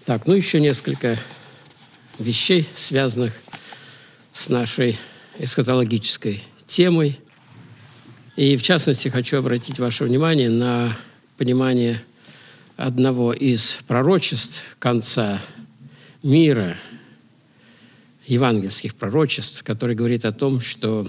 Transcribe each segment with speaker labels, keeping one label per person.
Speaker 1: Так, ну еще несколько вещей, связанных с нашей эсхатологической темой. И, в частности, хочу обратить ваше внимание на понимание одного из пророчеств конца мира, евангельских пророчеств, который говорит о том, что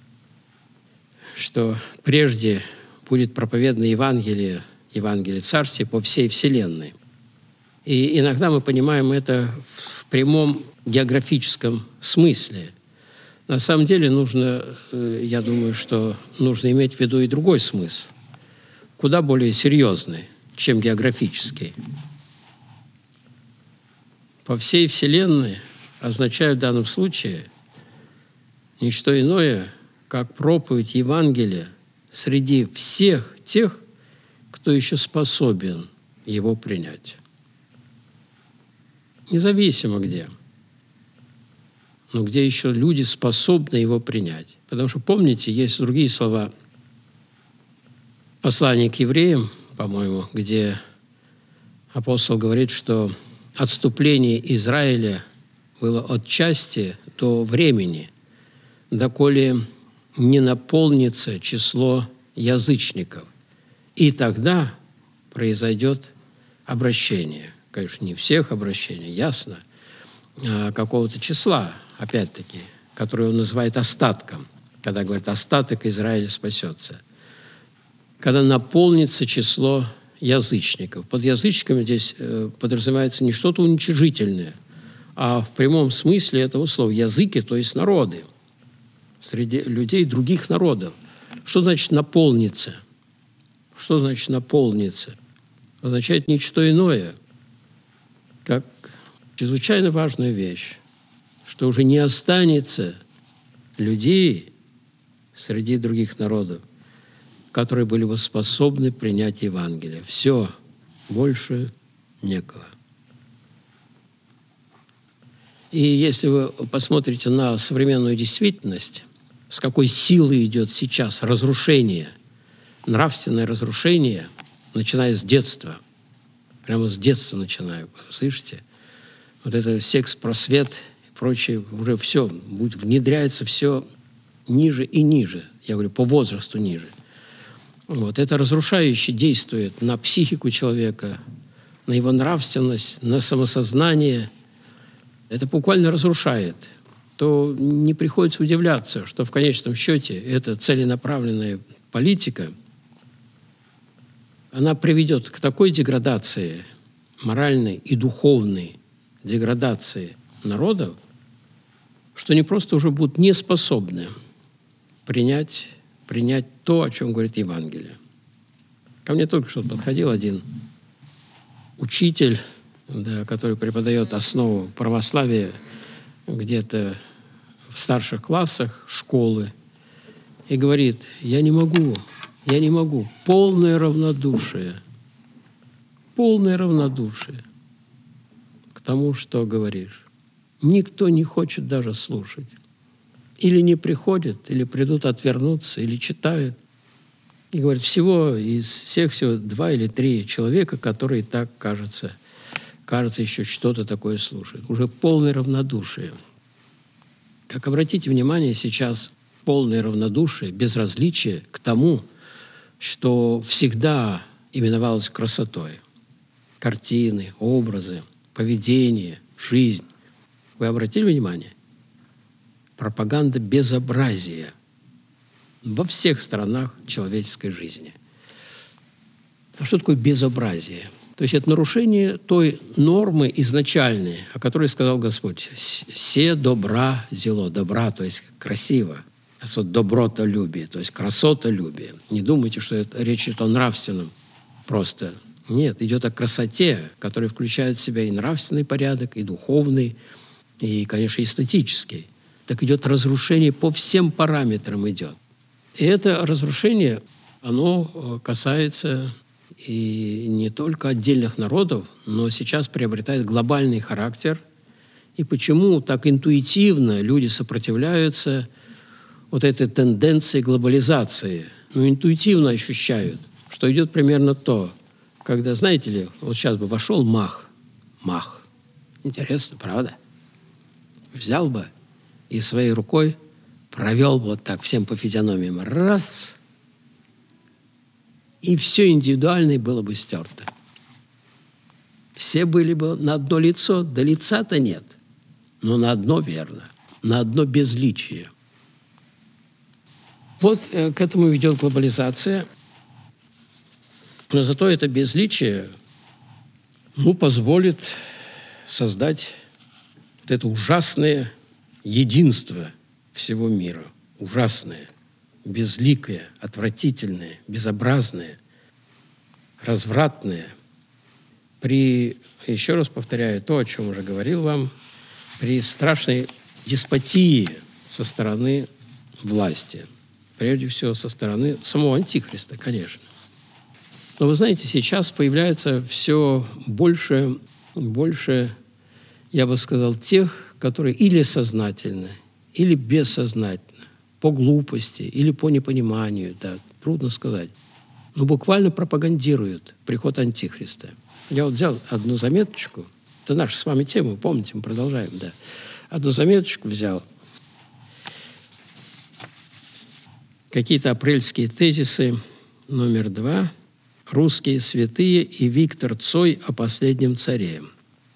Speaker 1: прежде будет проповедано Евангелие Царствия по всей вселенной. И иногда мы понимаем это в прямом географическом смысле. На самом деле я думаю, что нужно иметь в виду и другой смысл, куда более серьезный, чем географический. По всей вселенной означает в данном случае не что иное, как проповедь Евангелия среди всех тех, кто еще способен его принять. Независимо где, но где еще люди способны его принять. Потому что, помните, есть другие слова послания к евреям, по-моему, где апостол говорит, что отступление Израиля было от части до времени, доколе не наполнится число язычников. И тогда произойдет обращение. Конечно, не всех обращений, ясно, а какого-то числа, опять-таки, которое он называет остатком, когда говорит «остаток Израиля спасется». Когда наполнится число язычников. Под язычниками здесь подразумевается не что-то уничижительное, а в прямом смысле этого слова языки, то есть народы, среди людей других народов. Что значит «наполнится»? Что значит «наполнится»? Означает ничто иное, как чрезвычайно важная вещь, что уже не останется людей среди других народов, которые были бы способны принять Евангелие. Все, больше некого. И если вы посмотрите на современную действительность, с какой силой идет сейчас разрушение, нравственное разрушение, начиная с детства, прямо с детства начинаю, слышите? Вот это секс-просвет и прочее, уже все, внедряется все ниже и ниже. Я говорю, по возрасту ниже. Вот. Это разрушающе действует на психику человека, на его нравственность, на самосознание. Это буквально разрушает. То не приходится удивляться, что в конечном счете эта целенаправленная политика, она приведет к такой деградации, моральной и духовной деградации народов, что они просто уже будут не способны принять то, о чем говорит Евангелие. Ко мне только что подходил один учитель, который преподает основу православия где-то в старших классах школы, и говорит, я не могу, полное равнодушие к тому, что говоришь. Никто не хочет даже слушать. Или не приходят, или придут отвернуться, или читают. И говорят, из всех 2 или 3 человека, которые так, кажется, еще что-то такое слушают. Уже полное равнодушие. Как обратите внимание, сейчас полное равнодушие, безразличие к тому, что всегда именовалось красотой. Картины, образы, поведение, жизнь. Вы обратили внимание? Пропаганда безобразия во всех сторонах человеческой жизни. А что такое безобразие? То есть это нарушение той нормы изначальной, о которой сказал Господь. «Се добра зело». Добра, то есть красиво. Добротолюбие, то есть красотолюбие. Не думайте, что речь идет о нравственном просто. Нет, идет о красоте, которая включает в себя и нравственный порядок, и духовный, и, конечно, эстетический. Так идет разрушение по всем параметрам идет. И это разрушение, оно касается и не только отдельных народов, но сейчас приобретает глобальный характер. И почему так интуитивно люди сопротивляются вот этой тенденции глобализации? Интуитивно ощущают, что идет примерно то, когда, знаете ли, вот сейчас бы вошел Мах, Интересно, правда? Взял бы и своей рукой провел бы вот так всем по физиономиям. Раз. И все индивидуальное было бы стерто. Все были бы на одно лицо. Да лица-то нет. Но на одно верно. На одно безличие. Вот к этому ведет глобализация. Но зато это безличие позволит создать вот это ужасное единство всего мира. Ужасное, безликое, отвратительное, безобразное, развратное. Еще раз повторяю то, о чем уже говорил вам, при страшной деспотии со стороны власти. Прежде всего, со стороны самого Антихриста, конечно. Но вы знаете, сейчас появляется все больше, я бы сказал, тех, которые или сознательно, или бессознательно, по глупости или по непониманию, да, трудно сказать, но буквально пропагандируют приход Антихриста. Я вот взял одну заметочку, это наша с вами тема, помните, мы продолжаем, да. Одну заметочку взял. Какие-то апрельские тезисы, номер 2. «Русские святые» и Виктор Цой о последнем царе.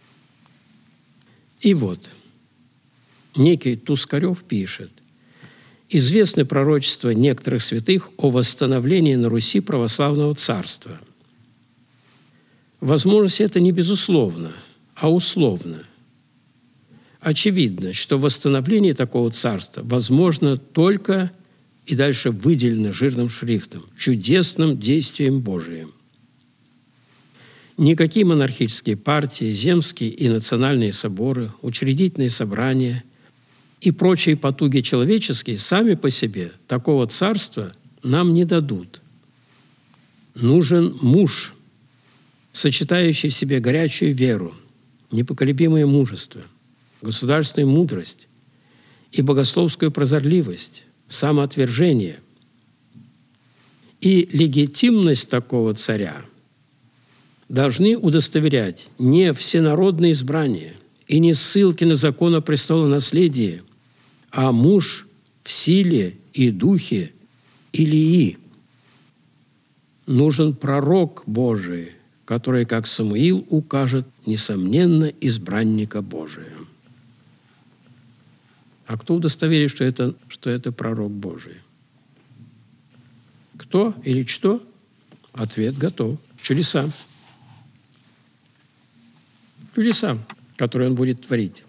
Speaker 1: И вот, некий Тускарев пишет: «Известны пророчества некоторых святых о восстановлении на Руси православного царства. Возможность это не безусловно, а условно. Очевидно, что восстановление такого царства возможно только, и дальше выделено жирным шрифтом, чудесным действием Божиим. Никакие монархические партии, земские и национальные соборы, учредительные собрания и прочие потуги человеческие сами по себе такого царства нам не дадут. Нужен муж, сочетающий в себе горячую веру, непоколебимое мужество, государственную мудрость и богословскую прозорливость, самоотвержение. И легитимность такого царя должны удостоверять не всенародное избрание и не ссылки на закон о престолонаследии, а муж в силе и духе Илии. Нужен пророк Божий, который, как Самуил, укажет, несомненно, избранника Божия». А кто удостоверит, что это пророк Божий? Кто или что? Ответ готов. Чудеса. Чудеса, которые он будет творить.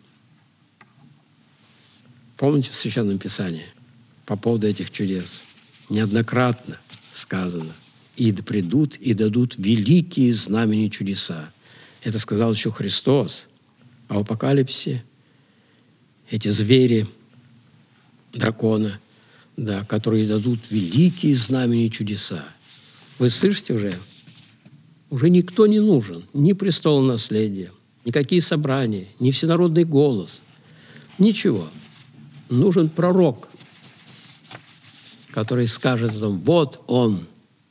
Speaker 1: Помните в Священном Писании по поводу этих чудес? Неоднократно сказано: «И придут, и дадут великие знамения чудеса». Это сказал еще Христос. А в Апокалипсисе эти звери, дракона, да, которые дадут великие знамения и чудеса. Вы слышите уже? Уже никто не нужен. Ни престолонаследие, никакие собрания, ни всенародный голос. Ничего. Нужен пророк, который скажет о том: вот он,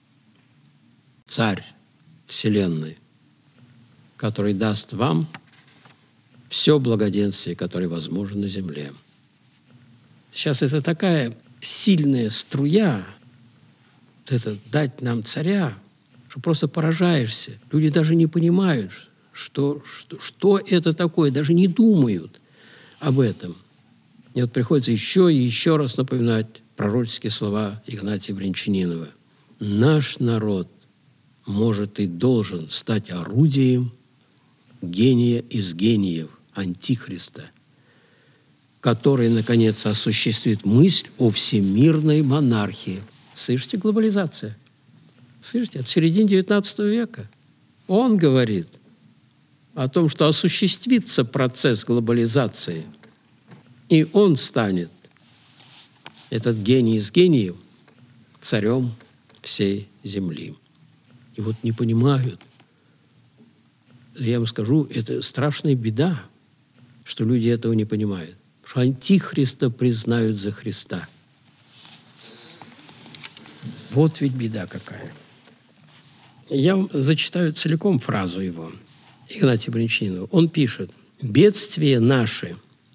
Speaker 1: царь вселенной, который даст вам все благоденствие, которое возможно на земле. Сейчас это такая сильная струя, вот это дать нам царя, что просто поражаешься. Люди даже не понимают, что это такое, даже не думают об этом. И вот приходится еще и еще раз напоминать пророческие слова Игнатия Брянчанинова. Наш народ может и должен стать орудием гения из гениев, Антихриста, который, наконец, осуществит мысль о всемирной монархии. Слышите, глобализация? Слышите, от середины XIX века. Он говорит о том, что осуществится процесс глобализации, и он станет, этот гений из гениев, царем всей земли. И вот не понимают. Я вам скажу, это страшная беда, что люди этого не понимают. Что Антихриста признают за Христа. Вот ведь беда какая. Я вам зачитаю целиком фразу его, Игнатия Брянчанинова. Он пишет: Бедствия наши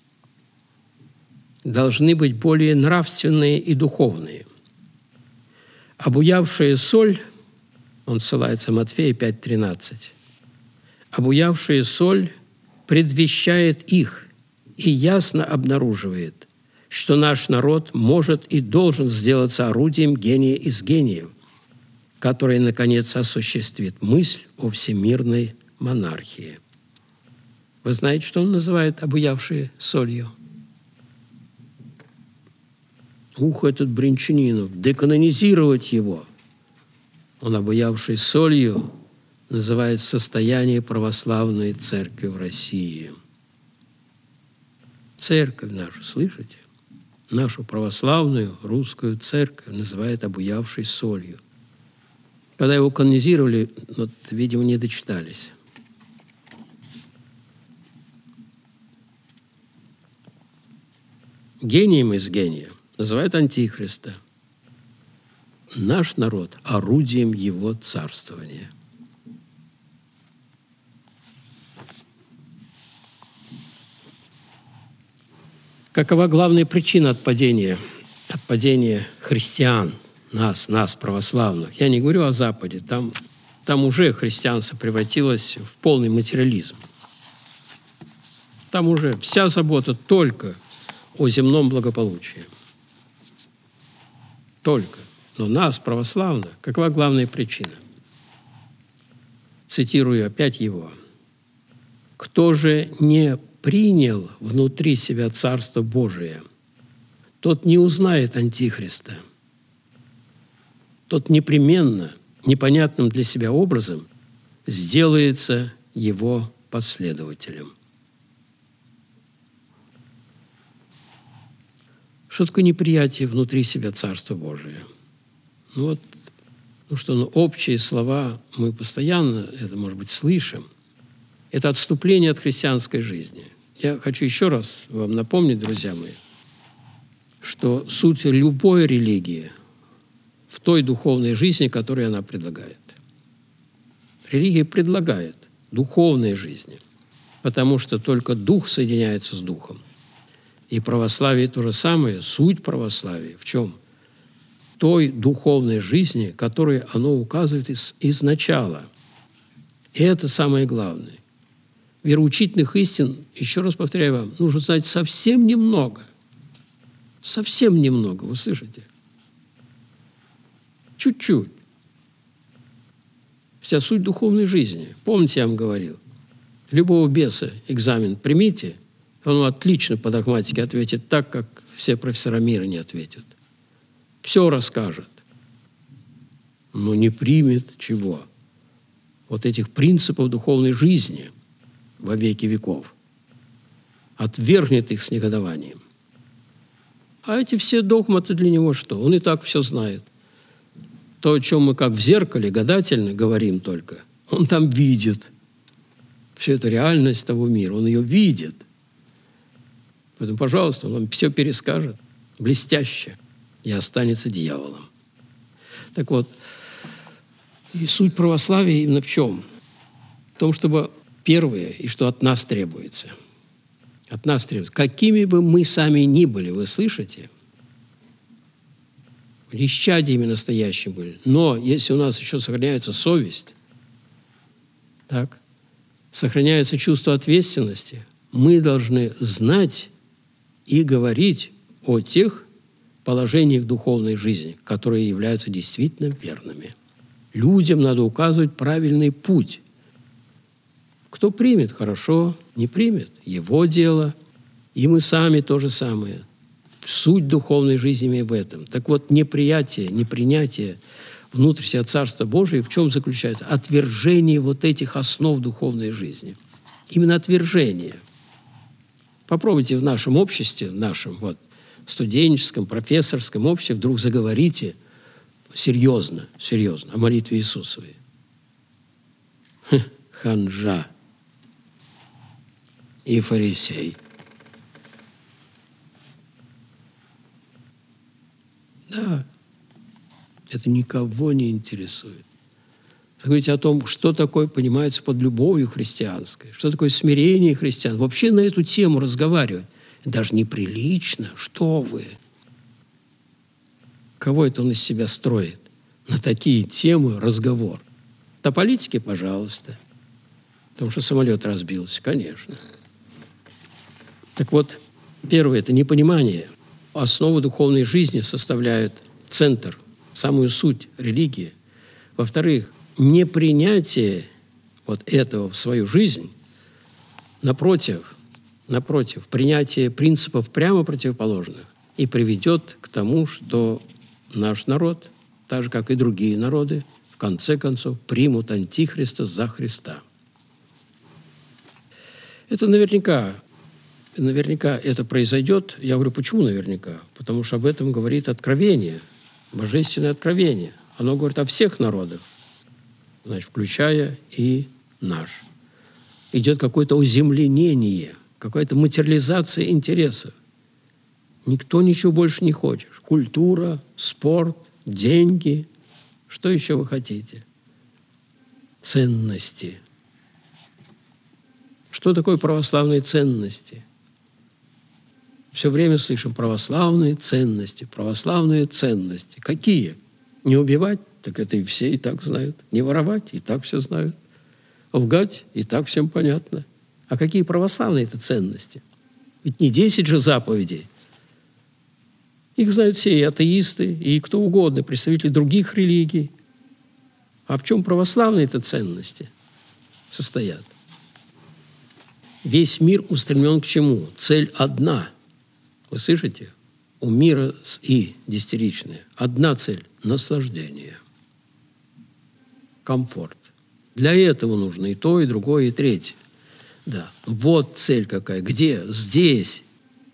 Speaker 1: должны быть более нравственные и духовные. Обуявшая соль, он ссылается Матфея 5:13, обуявшая соль предвещает их и ясно обнаруживает, что наш народ может и должен сделаться орудием гения из гениев, который, наконец, осуществит мысль о всемирной монархии. Вы знаете, что он называет обуявшей солью? Этот Бринчанинов, деканонизировать его. Он, обуявший солью, называет состояние православной церкви в России. Церковь нашу, слышите? Нашу православную русскую церковь называет обуявшей солью. Когда его канонизировали, видимо, не дочитались. Гением из гения называют Антихриста. Наш народ – орудием его царствования. Какова главная причина отпадения христиан, нас, православных? Я не говорю о Западе. Там уже христианство превратилось в полный материализм. Там уже вся забота только о земном благополучии. Только. Но нас, православных, какова главная причина? Цитирую опять его. «Кто же не принял внутри себя Царство Божие, тот не узнает Антихриста. Тот непременно, непонятным для себя образом, сделается его последователем». Что такое неприятие внутри себя Царства Божия? Общие слова мы постоянно, это, может быть, слышим. Это отступление от христианской жизни. Я хочу еще раз вам напомнить, друзья мои, что суть любой религии в той духовной жизни, которую она предлагает. Религия предлагает духовной жизни, потому что только дух соединяется с духом. И православие то же самое, суть православия в чем? Той духовной жизни, которой оно указывает изначала. И это самое главное. Вероучительных истин, еще раз повторяю вам, нужно знать совсем немного. Совсем немного, вы слышите? Чуть-чуть. Вся суть духовной жизни. Помните, я вам говорил, любого беса экзамен примите, он отлично по догматике ответит так, как все профессора мира не ответят. Все расскажет. Но не примет чего? Вот этих принципов духовной жизни во веки веков. Отвергнет их с негодованием. А эти все догматы для него что? Он и так все знает. То, о чем мы как в зеркале гадательно говорим только, он там видит. Всю эту реальность того мира, он ее видит. Поэтому, пожалуйста, он вам все перескажет блестяще и останется дьяволом. Так вот, и суть православия именно в чем? В том, чтобы первое, и что от нас требуется. От нас требуется. Какими бы мы сами ни были, вы слышите? Исчадиями настоящими были. Но если у нас еще сохраняется совесть, так, сохраняется чувство ответственности, мы должны знать и говорить о тех положениях духовной жизни, которые являются действительно верными. Людям надо указывать правильный путь. Кто примет – хорошо, не примет – его дело. И мы сами то же самое. Суть духовной жизни в этом. Так вот, неприятие, непринятие внутрь себя Царства Божия в чем заключается? Отвержение вот этих основ духовной жизни. Именно отвержение. Попробуйте в нашем обществе, в нашем студенческом, профессорском обществе вдруг заговорите серьезно о молитве Иисусовой. Ханжа и фарисей. Да, это никого не интересует. говорите о том, что такое понимается под любовью христианской, что такое смирение христиан. Вообще на эту тему разговаривать даже неприлично. Что вы? Кого это он из себя строит? На такие темы разговор. О политике, пожалуйста. Потому что самолет разбился, конечно. Так вот, первое – это непонимание. Основу духовной жизни составляет центр, самую суть религии. Во-вторых, непринятие вот этого в свою жизнь, напротив, принятие принципов прямо противоположных и приведет к тому, что наш народ, так же, как и другие народы, в конце концов примут Антихриста за Христа. Это наверняка это произойдет. Я говорю, почему наверняка? Потому что об этом говорит Откровение, Божественное Откровение. Оно говорит о всех народах, значит, включая и наш. Идет какое-то оземленение, какая-то материализация интересов. Никто ничего больше не хочет. Культура, спорт, деньги. Что еще вы хотите? Ценности. Что такое православные ценности? Все время слышим православные ценности, православные ценности. Какие? Не убивать? Так это и все и так знают. Не воровать? И так все знают. Лгать? И так всем понятно. А какие православные это ценности? Ведь не 10 же заповедей. Их знают все, и атеисты, и кто угодно, представители других религий. А в чем православные это ценности состоят? Весь мир устремлен к чему? Цель одна. Вы слышите? У мира с «и» десятиричная. Одна цель – наслаждение. Комфорт. Для этого нужно и то, и другое, и третье. Да. Вот цель какая. Где? Здесь.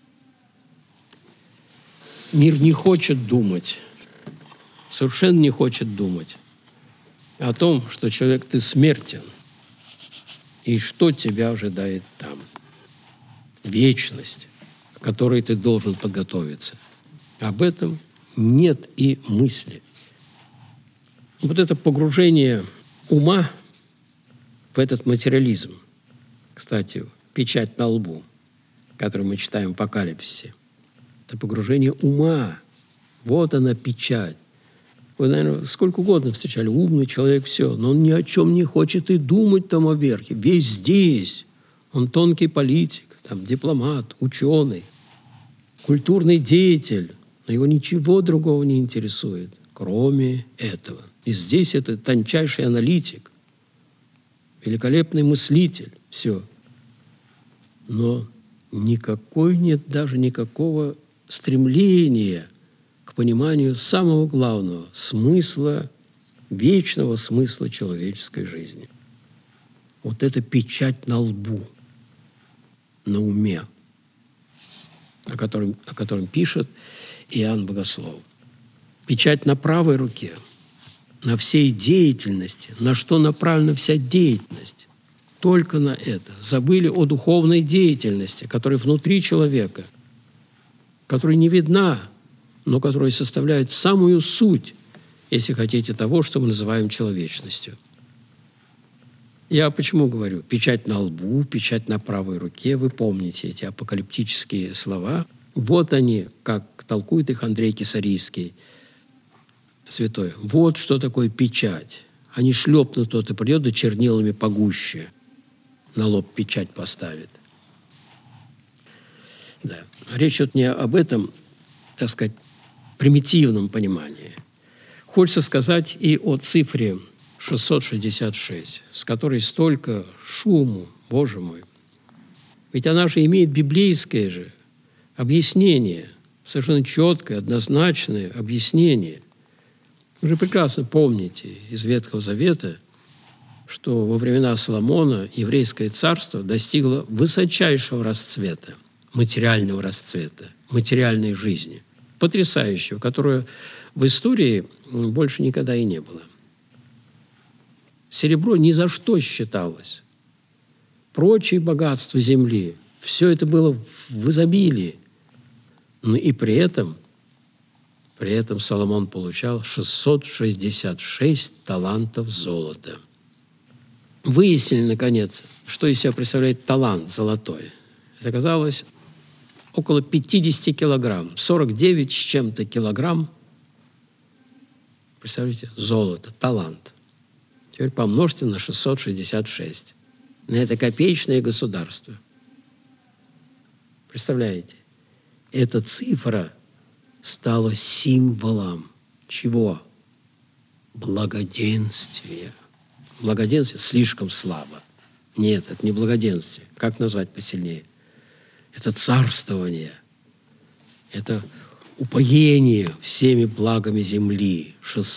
Speaker 1: Мир не хочет думать, совершенно не хочет думать о том, что человек, ты смертен, и что тебя ожидает там. Вечность, к которой ты должен подготовиться. Об этом нет и мысли. Вот это погружение ума в этот материализм, кстати, печать на лбу, которую мы читаем в Апокалипсисе, это погружение ума. Вот она печать. Вы, наверное, сколько угодно встречали. Умный человек, все. Но он ни о чем не хочет и думать там о верхе. Весь здесь. Он тонкий политик, там, дипломат, ученый, культурный деятель. Но его ничего другого не интересует, кроме этого. И здесь это тончайший аналитик, великолепный мыслитель. Все. Но нет даже никакого стремления к пониманию самого главного смысла, вечного смысла человеческой жизни. Вот это печать на лбу, на уме, о котором пишет Иоанн Богослов. Печать на правой руке, на всей деятельности. На что направлена вся деятельность? Только на это. Забыли о духовной деятельности, которая внутри человека, которая не видна, но которая составляет самую суть, если хотите, того, что мы называем человечностью. Я почему говорю? Печать на лбу, печать на правой руке. Вы помните эти апокалиптические слова. Вот они, как толкует их Андрей Кесарийский, святой. Вот что такое печать. Они шлепнут, тот и придет, да чернилами погуще на лоб печать поставит. Да. Речь идет не об этом, так сказать, примитивном понимании. Хочется сказать и о цифре 666, с которой столько шуму, Боже мой. Ведь она же имеет библейское же объяснение, совершенно четкое, однозначное объяснение. Вы же прекрасно помните из Ветхого Завета, что во времена Соломона еврейское царство достигло высочайшего расцвета, материального расцвета, материальной жизни, потрясающего, которое в истории больше никогда и не было. Серебро ни за что считалось. Прочие богатства земли, все это было в изобилии. Но и при этом При этом Соломон получал 666 талантов золота. Выяснили, наконец, что из себя представляет талант золотой. Это оказалось около 50 килограмм, 49 с чем-то килограмм. Представляете, золото, талант. Теперь помножьте на 666. На это копеечное государство. Представляете? Эта цифра стала символом чего? Благоденствия. Благоденствие слишком слабо. Нет, это не благоденствие. Как назвать посильнее? Это царствование. Это упоение всеми благами земли.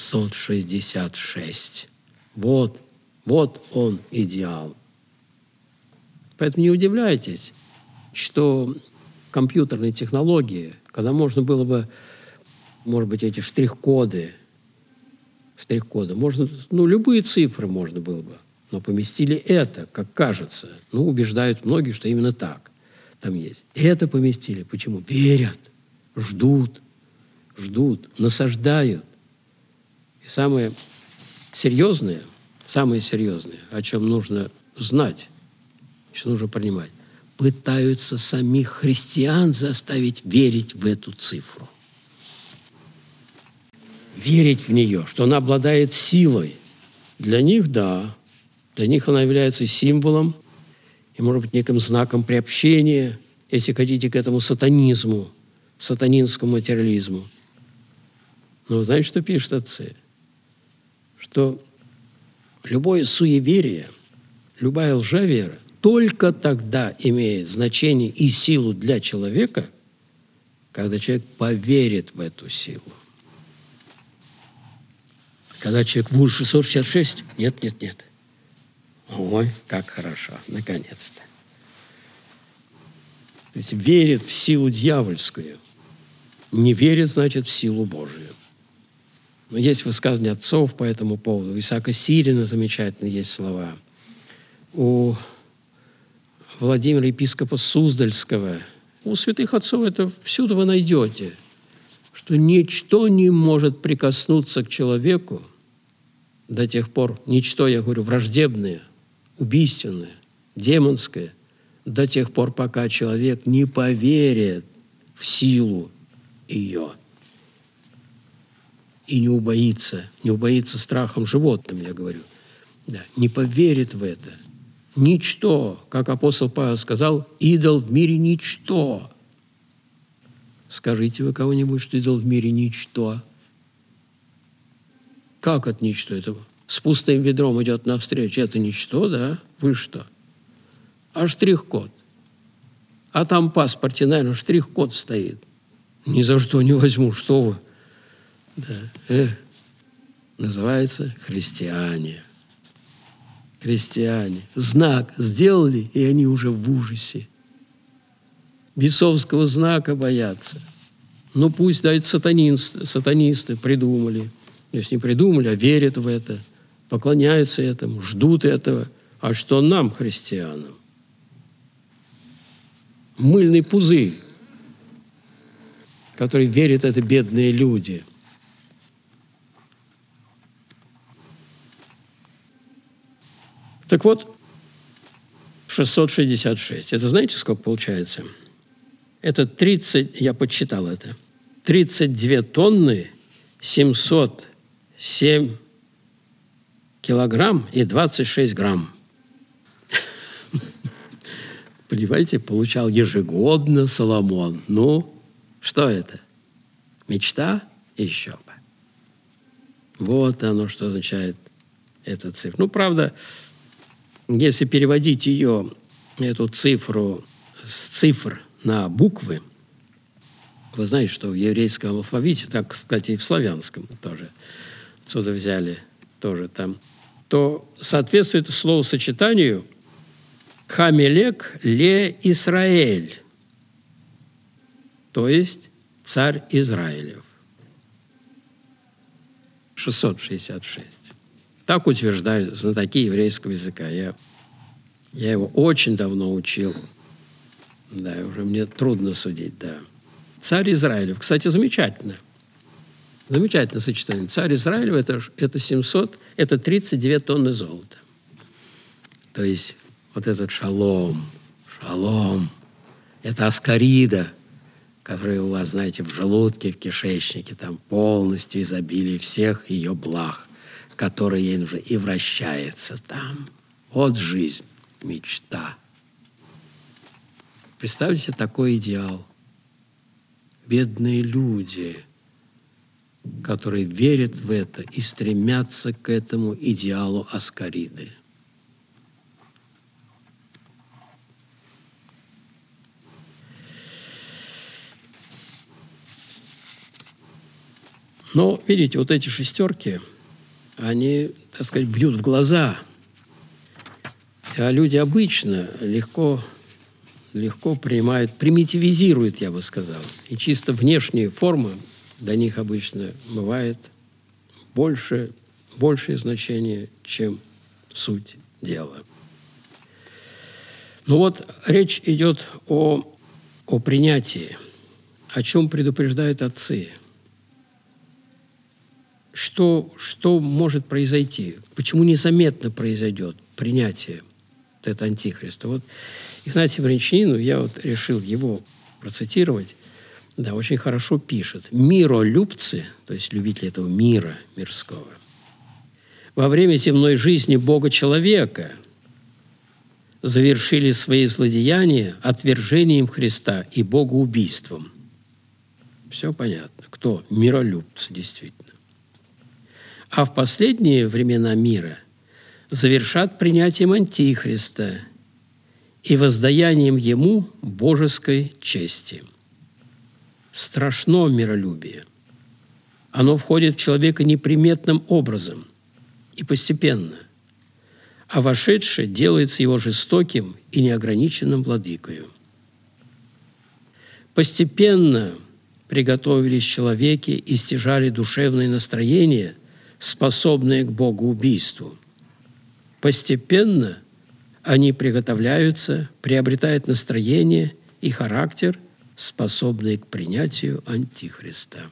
Speaker 1: 666. Вот он идеал. Поэтому не удивляйтесь, что компьютерные технологии, когда можно было бы, может быть, эти штрих-коды, можно, любые цифры можно было бы, но поместили это, как кажется. Убеждают многие, что именно так там есть. Это поместили. Почему? Верят, ждут, насаждают. И самое серьезное, о чем нужно знать, что нужно принимать, пытаются самих христиан заставить верить в эту цифру. Верить в нее, что она обладает силой. Для них, да. Для них она является символом и, может быть, неким знаком приобщения, если хотите, к этому сатанизму, сатанинскому материализму. Но вы знаете, что пишут отцы? Что любое суеверие, любая лжевера только тогда имеет значение и силу для человека, когда человек поверит в эту силу. Когда человек в 666, нет. Ой, как хорошо, наконец-то. То есть верит в силу дьявольскую. Не верит, значит, в силу Божию. Но есть высказывания отцов по этому поводу. У Исаака Сирина замечательные есть слова. У Владимира епископа Суздальского, у святых отцов это всюду вы найдете, что ничто не может прикоснуться к человеку до тех пор, ничто, я говорю, враждебное, убийственное, демонское, до тех пор, пока человек не поверит в силу ее и не убоится страхом животным, я говорю, да, не поверит в это. Ничто, как апостол Павел сказал, идол в мире ничто. Скажите вы кого-нибудь, что идол в мире ничто. Как это ничто? Это с пустым ведром идет навстречу. Это ничто, да? Вы что? А штрих-код? А там в паспорте, наверное, штрих-код стоит. Ни за что не возьму, что вы? Да. Называется христиане. Христиане. Знак сделали, и они уже в ужасе. Бесовского знака боятся. Пусть, да, сатанисты придумали. Если не придумали, а верят в это, поклоняются этому, ждут этого. А что нам, христианам? Мыльный пузырь, в который верят это бедные люди. Так вот, 666. Это знаете, сколько получается? Это 30, я подсчитал это, 32 тонны 707 килограмм и 26 грамм. Понимаете, получал ежегодно Соломон. Что это? Мечта? Еще бы. Вот оно, что означает эта цифра. Правда, если переводить эту цифру с цифр на буквы, вы знаете, что в еврейском алфавите, так, кстати, и в славянском тоже, отсюда взяли тоже там, то соответствует словосочетанию «Хамелек ле Исраэль», то есть «Царь Израилев». 666. Так утверждают знатоки еврейского языка. Я его очень давно учил. Да, уже мне трудно судить, да. Царь Израилев. Кстати, замечательно. Замечательное сочетание. Царь Израилев – это 39 тонны золота. То есть вот этот шалом, это аскарида, которая у вас, знаете, в желудке, в кишечнике, там полностью изобилие всех ее благ, которые ей нужны, и вращается там. Вот жизнь, мечта. Представьте себе такой идеал. Бедные люди, которые верят в это и стремятся к этому идеалу аскариды. Но, видите, вот эти шестерки, они, так сказать, бьют в глаза. А люди обычно легко принимают, примитивизируют, я бы сказал. И чисто внешние формы для них обычно бывает большее значение, чем суть дела. Ну вот речь идет о принятии, о чем предупреждают отцы. Что может произойти? Почему незаметно произойдет принятие вот этого антихриста? Вот Игнатий Брянчанин, я вот решил его процитировать, да, очень хорошо пишет. Миролюбцы, то есть любители этого мира мирского, во время земной жизни Бога-человека завершили свои злодеяния отвержением Христа и богоубийством. Все понятно. Кто? Миролюбцы, действительно. А в последние времена мира завершат принятием Антихриста и воздаянием ему божеской чести. Страшно миролюбие. Оно входит в человека неприметным образом и постепенно, а вошедшее делается его жестоким и неограниченным владыкою. Постепенно приготовились человеки и стяжали душевные настроения, способные к богоубийству. Постепенно они приготовляются, приобретают настроение и характер, способные к принятию Антихриста.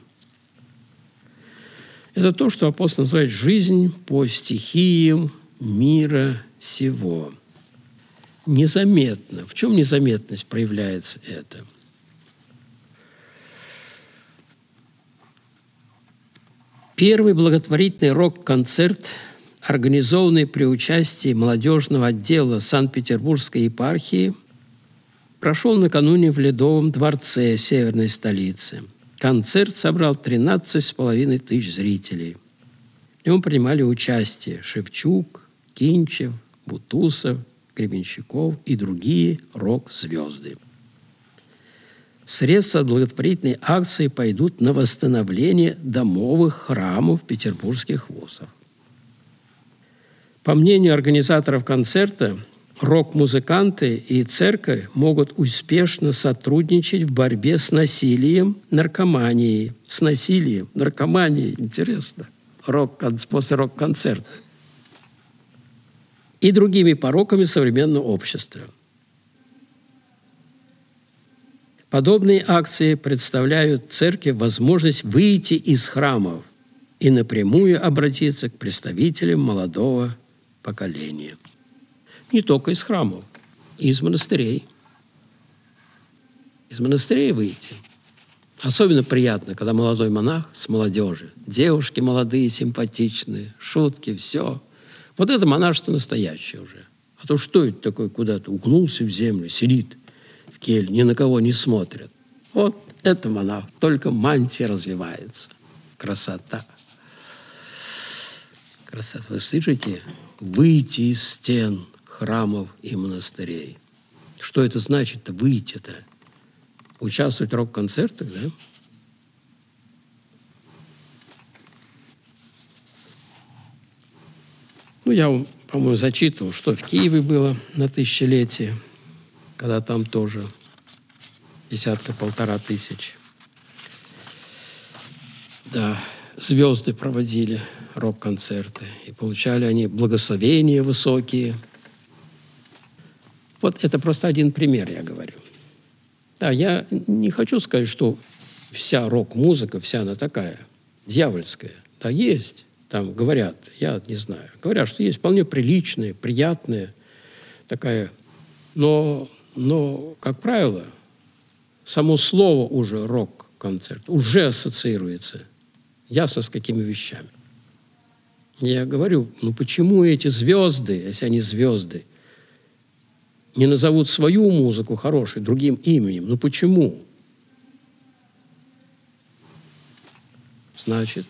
Speaker 1: Это то, что апостол называет «жизнь по стихиям мира сего». Незаметно. В чем незаметность проявляется это? Первый благотворительный рок-концерт, организованный при участии молодежного отдела Санкт-Петербургской епархии, прошел накануне в Ледовом дворце северной столицы. Концерт собрал 13,5 тысяч зрителей. В нем принимали участие Шевчук, Кинчев, Бутусов, Гребенщиков и другие рок-звезды. Средства от благотворительной акции пойдут на восстановление домовых храмов петербургских вузов. По мнению организаторов концерта, рок-музыканты и церковь могут успешно сотрудничать в борьбе с насилием, наркоманией. С насилием, наркоманией, интересно, после рок-концерта. И другими пороками современного общества. Подобные акции представляют церкви возможность выйти из храмов и напрямую обратиться к представителям молодого поколения. Не только из храмов, и из монастырей. Из монастырей выйти. Особенно приятно, когда молодой монах с молодежью. Девушки молодые, симпатичные, шутки, все. Вот это монашество настоящее уже. А то что это такое, куда-то угнулся в землю, сидит в келье, ни на кого не смотрит. Вот это монах, только мантия развивается. Красота. Красота. Вы слышите? Выйти из стен храмов и монастырей. Что это значит-то, выйти-то? Участвовать в рок-концертах, да? Ну, я вам, по-моему, зачитывал, что в Киеве было на тысячелетие, когда там тоже 10-1,5 тысяч. Да, звезды проводили рок-концерты, и получали они благословения высокие. Вот это просто один пример, я говорю. Да, я не хочу сказать, что вся рок-музыка, вся она такая. дьявольская. Да, есть. Там говорят, я не знаю, говорят, что есть вполне приличная, приятная такая. Но как правило, само слово уже рок-концерт уже ассоциируется ясно с какими вещами. Я говорю, почему эти звезды, если они звезды, не назовут свою музыку хорошей другим именем? Почему? Значит,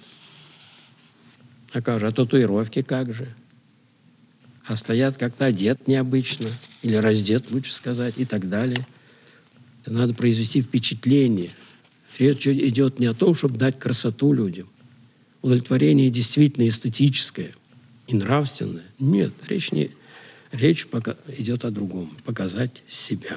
Speaker 1: а как же? А татуировки как же? А стоят как-то одет необычно, или раздет, лучше сказать, и так далее. Это надо произвести впечатление. Речь идет не о том, чтобы дать красоту людям. Удовлетворение действительно эстетическое и нравственное. Нет, речь пока идет о другом. Показать себя.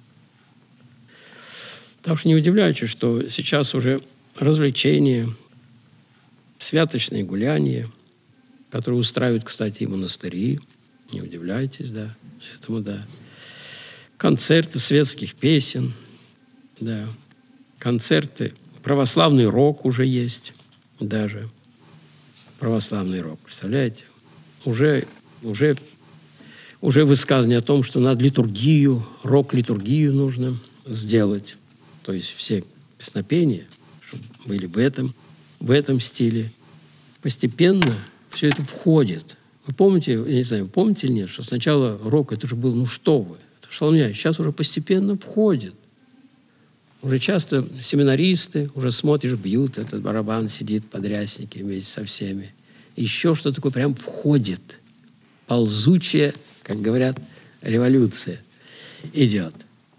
Speaker 1: Так что не удивляйтесь, что сейчас уже развлечения, святочные гуляния, которые устраивают, кстати, и монастыри. Не удивляйтесь, да, этому, да. Концерты светских песен, да. Концерты, православный рок уже есть даже. Православный рок, представляете? Уже высказывание о том, что надо литургию, рок-литургию нужно сделать. То есть все песнопения, чтобы были в этом стиле. Постепенно все это входит. Вы помните, я не знаю, помните или нет, что сначала рок, это же был, что вы, это шаломляй. Сейчас уже постепенно входит. Уже часто семинаристы, уже смотришь, бьют, этот барабан сидит, подрясники вместе со всеми. Еще что такое прям входит. Ползучая, как говорят, революция идет.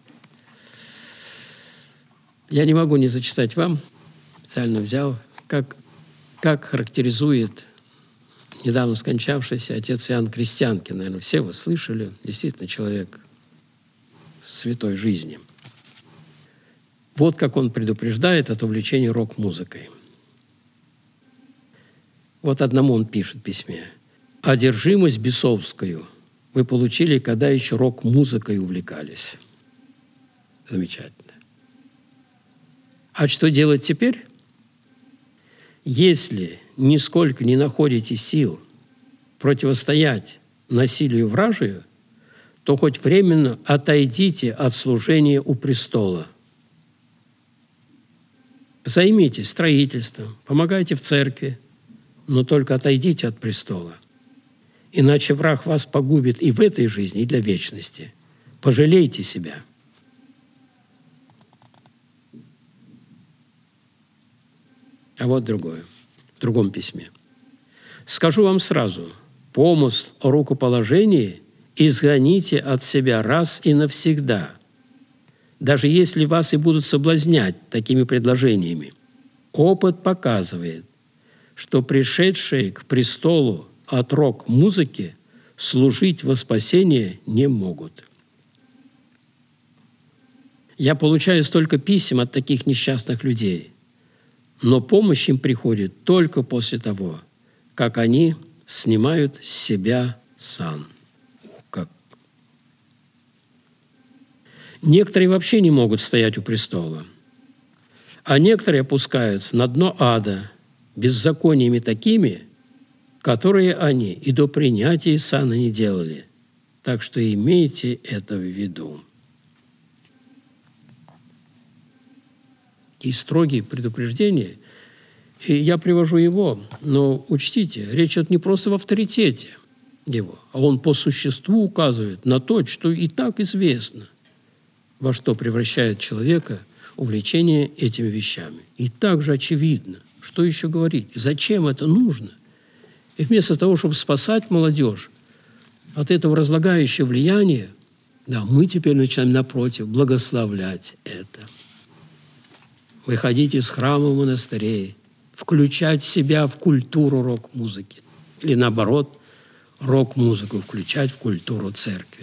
Speaker 1: Я не могу не зачитать вам, специально взял, как характеризует недавно скончавшийся отец Иоанн Крестьянкин. Наверное, все вы слышали. Действительно, человек святой жизни. Вот как он предупреждает от увлечения рок-музыкой. Вот одному он пишет в письме. «Одержимость бесовскую вы получили, когда еще рок-музыкой увлекались». Замечательно. А что делать теперь? Если нисколько не находите сил противостоять насилию вражию, то хоть временно отойдите от служения у престола. Займитесь строительством, помогайте в церкви, но только отойдите от престола. Иначе враг вас погубит и в этой жизни, и для вечности. Пожалейте себя. А вот другое, в другом письме. «Скажу вам сразу, помысл о рукоположении изгоните от себя раз и навсегда, даже если вас и будут соблазнять такими предложениями. Опыт показывает, что пришедшие к престолу от рок-музыки служить во спасение не могут». Я получаю столько писем от таких несчастных людей, но помощь им приходит только после того, как они снимают с себя сан. Как. Некоторые вообще не могут стоять у престола, а некоторые опускаются на дно ада беззакониями такими, которые они и до принятия сана не делали. Так что имейте это в виду. И строгие предупреждения, и я привожу его, но учтите, речь идет не просто в авторитете его, а он по существу указывает на то, что и так известно, во что превращает человека увлечение этими вещами. И также очевидно, что еще говорить, зачем это нужно. И вместо того, чтобы спасать молодежь от этого разлагающего влияния, да, мы теперь начинаем, напротив, благословлять это. Выходить из храма в монастырей, включать себя в культуру рок-музыки. Или наоборот, рок-музыку включать в культуру церкви.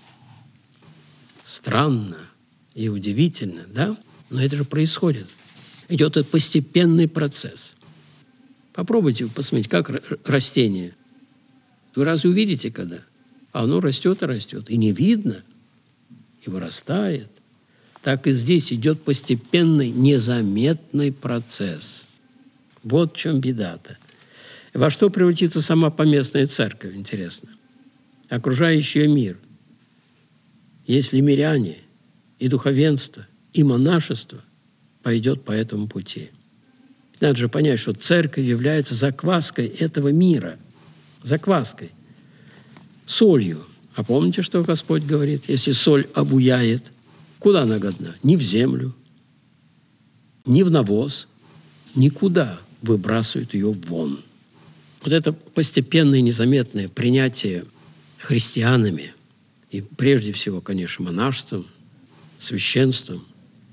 Speaker 1: Странно и удивительно, да? Но это же происходит. Идет этот постепенный процесс. Попробуйте посмотреть, как растение. Вы разве увидите, когда? Оно растет и растет. И не видно, и вырастает. Так и здесь идет постепенный, незаметный процесс. Вот в чем беда-то. Во что превратится сама поместная церковь, интересно? Окружающий ее мир. Если миряне и духовенство, и монашество пойдет по этому пути. Надо же понять, что церковь является закваской этого мира. Закваской. Солью. А помните, что Господь говорит? Если соль обуяет, куда она годна? Ни в землю, ни в навоз, никуда выбрасывают ее вон. Вот это постепенное незаметное принятие христианами, и прежде всего, конечно, монашеством, священством,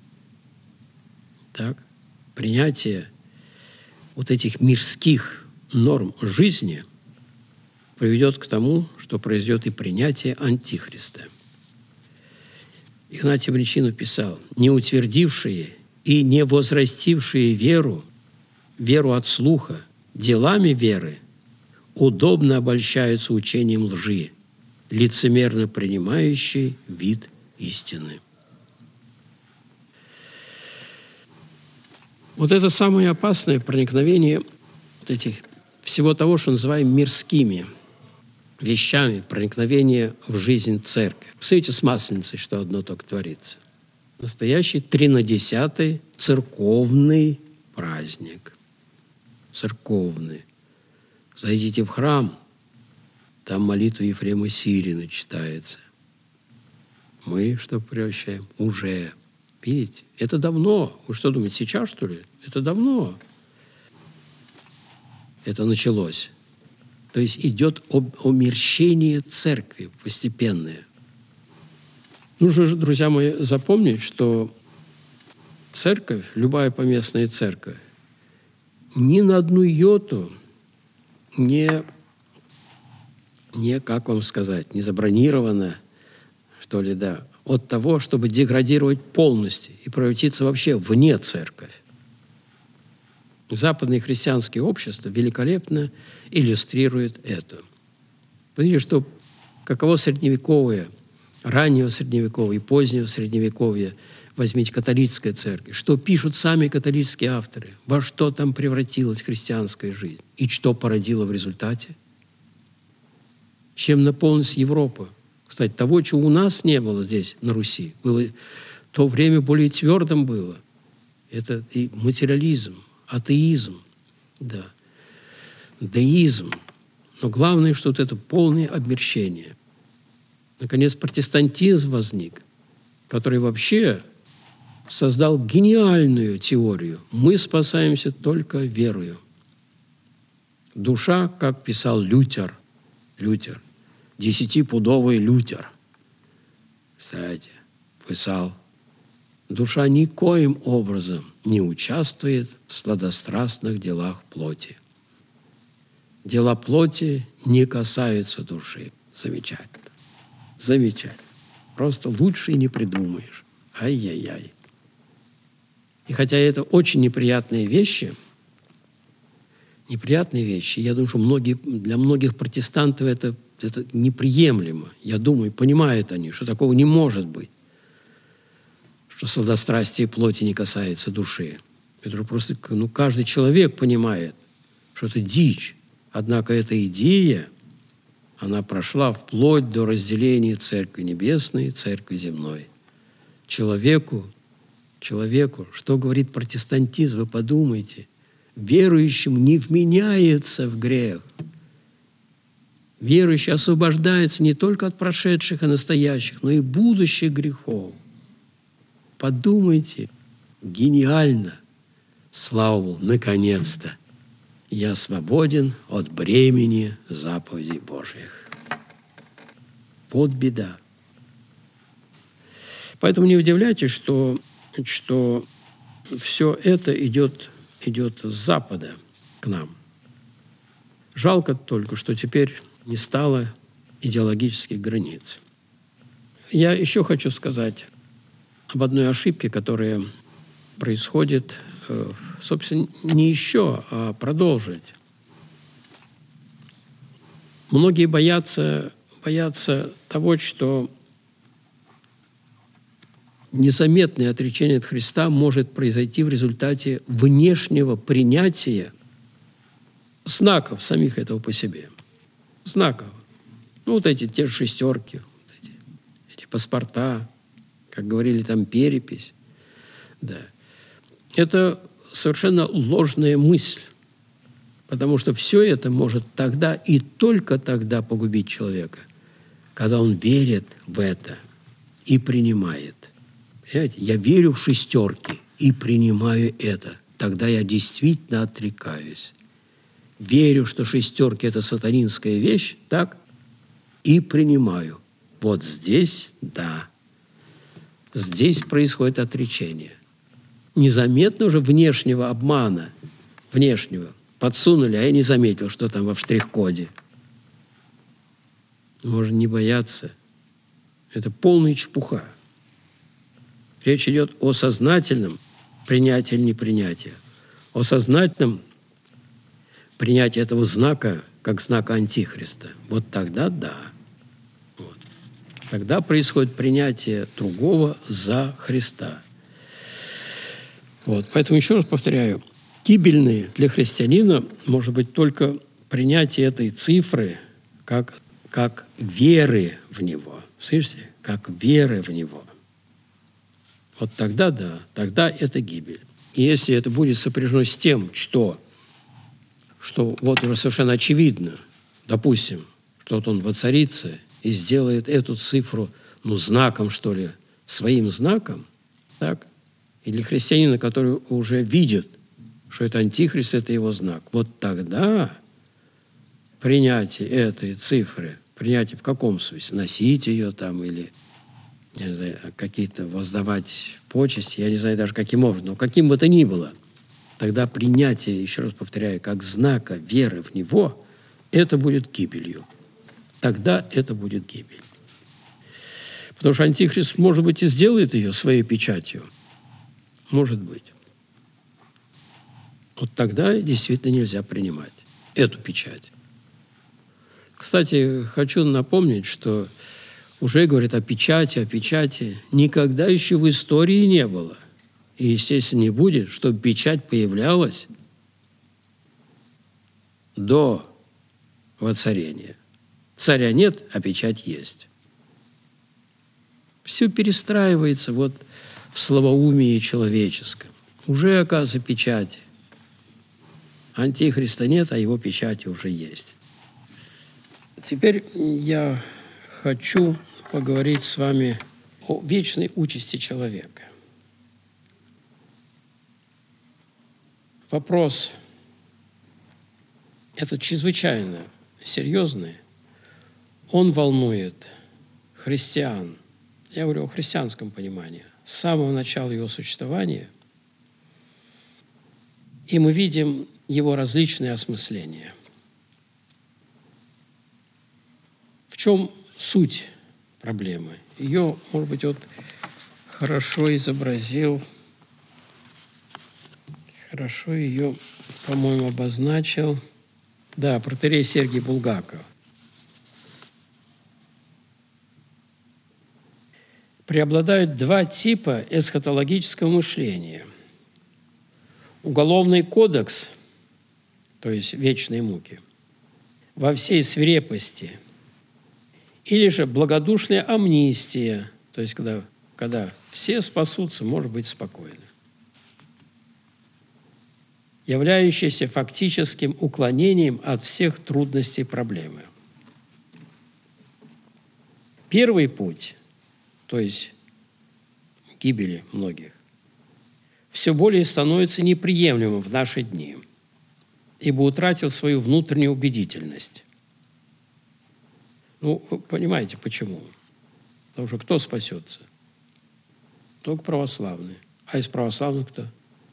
Speaker 1: так, принятие вот этих мирских норм жизни приведет к тому, что произойдет и принятие Антихриста. Игнатий Брянчанин писал: «Не утвердившие и не возрастившие веру от слуха, делами веры, удобно обольщаются учением лжи, лицемерно принимающий вид истины». Вот это самое опасное проникновение вот этих, всего того, что называем мирскими вещами, проникновение в жизнь церкви. Посмотрите с Масленицей, что одно только творится. Настоящий 13-й церковный праздник. Церковный. Зайдите в храм, там молитва Ефрема Сирина читается. Мы что превращаем? Уже. Видите? Это давно. Вы что думаете, сейчас, что ли? Это давно. Это началось. То есть идет омерщение церкви постепенное. Нужно же, друзья мои, запомнить, что церковь, любая поместная церковь, ни на одну йоту не как вам сказать, не забронирована, что ли, да, от того, чтобы деградировать полностью и превратиться вообще вне церковь. Западные христианские общества великолепно иллюстрируют это. Видите, что каково средневековое, раннего средневековья и позднего средневековья, возьмите католическая церковь, что пишут сами католические авторы, во что там превратилась христианская жизнь и что породило в результате. Чем наполнилась Европа. Кстати, того, чего у нас не было здесь, на Руси, было, то время более твердым было. Это и материализм, атеизм, да, деизм. Но главное, что вот это полное обмерщение. Наконец, протестантизм возник, который вообще создал гениальную теорию. Мы спасаемся только верою. Душа, как писал Лютер, 10-пудовый Лютер, кстати, писал, душа никоим образом не участвует в сладострастных делах плоти. Дела плоти не касаются души. Замечательно. Замечательно. Просто лучше и не придумаешь. Ай-яй-яй. И хотя это очень неприятные вещи, я думаю, что для многих протестантов это неприемлемо. Я думаю, понимают они, что такого не может быть, что сладострастие плоти не касается души. Это просто, каждый человек понимает, что это дичь. Однако эта идея, она прошла вплоть до разделения Церкви Небесной и Церкви Земной. Человеку, что говорит протестантизм, вы подумайте, верующим не вменяется в грех. Верующий освобождается не только от прошедших и настоящих, но и будущих грехов. Подумайте, гениально. Слава Богу, наконец-то я свободен от бремени заповедей Божьих. Вот беда. Поэтому не удивляйтесь, что все это идет с Запада к нам. Жалко только, что теперь не стало идеологических границ. Я еще хочу сказать об одной ошибке, которая происходит, собственно, не еще, а продолжить. Многие боятся того, что незаметное отречение от Христа может произойти в результате внешнего принятия знаков самих этого по себе. Знаков. Ну, вот эти те же шестерки, вот эти паспорта, как говорили, там перепись. Да. Это совершенно ложная мысль, потому что все это может тогда и только тогда погубить человека, когда он верит в это и принимает. Понимаете? Я верю в шестерки и принимаю это. Тогда я действительно отрекаюсь. Верю, что шестерки – это сатанинская вещь, так? И принимаю. Вот здесь – да. Здесь происходит отречение. Незаметно уже внешнего обмана, внешнего, подсунули, а я не заметил, что там во штрих-коде. Можно не бояться. Это полная чепуха. Речь идет о сознательном принятии или непринятии, о сознательном принятии этого знака, как знака Антихриста. Вот тогда да. Вот. Тогда происходит принятие другого за Христа. Вот. Поэтому еще раз повторяю, гибельные для христианина может быть только принятие этой цифры как веры в Него. Слышите? Как веры в Него. Вот тогда да, тогда это гибель. И если это будет сопряжено с тем, что вот уже совершенно очевидно, допустим, что вот он воцарится и сделает эту цифру, знаком, что ли, своим знаком, так? И для христианина, который уже видит, что это Антихрист, это его знак, вот тогда принятие этой цифры, принятие в каком смысле? Носить ее там или, я не знаю, какие-то воздавать почести, я не знаю даже каким образом, но каким бы то ни было, тогда принятие, еще раз повторяю, как знака веры в Него, это будет гибелью. Тогда это будет гибель. Потому что Антихрист, может быть, и сделает ее своей печатью. Может быть. Вот тогда действительно нельзя принимать эту печать. Кстати, хочу напомнить, что уже говорят о печати. Никогда еще в истории не было. И, естественно, не будет, чтобы печать появлялась до воцарения. Царя нет, а печать есть. Все перестраивается вот в слабоумии человеческом. Уже, оказывается, печати. Антихриста нет, а его печати уже есть. Теперь я хочу поговорить с вами о вечной участи человека. Вопрос этот чрезвычайно серьезный. Он волнует христиан. Я говорю о христианском понимании. С самого начала его существования. И мы видим его различные осмысления. В чем суть проблемы? Ее, может быть, хорошо изобразил, хорошо ее, по-моему, обозначил, протоиерей Сергий Булгаков. Преобладают два типа эсхатологического мышления. Уголовный кодекс, то есть вечные муки, во всей свирепости, или же благодушная амнистия, то есть когда все спасутся, может быть спокойно, являющаяся фактическим уклонением от всех трудностей проблемы. Первый путь, то есть гибели многих, все более становится неприемлемым в наши дни, ибо утратил свою внутреннюю убедительность. Вы понимаете, почему? Потому что кто спасется? Только православные. А из православных кто?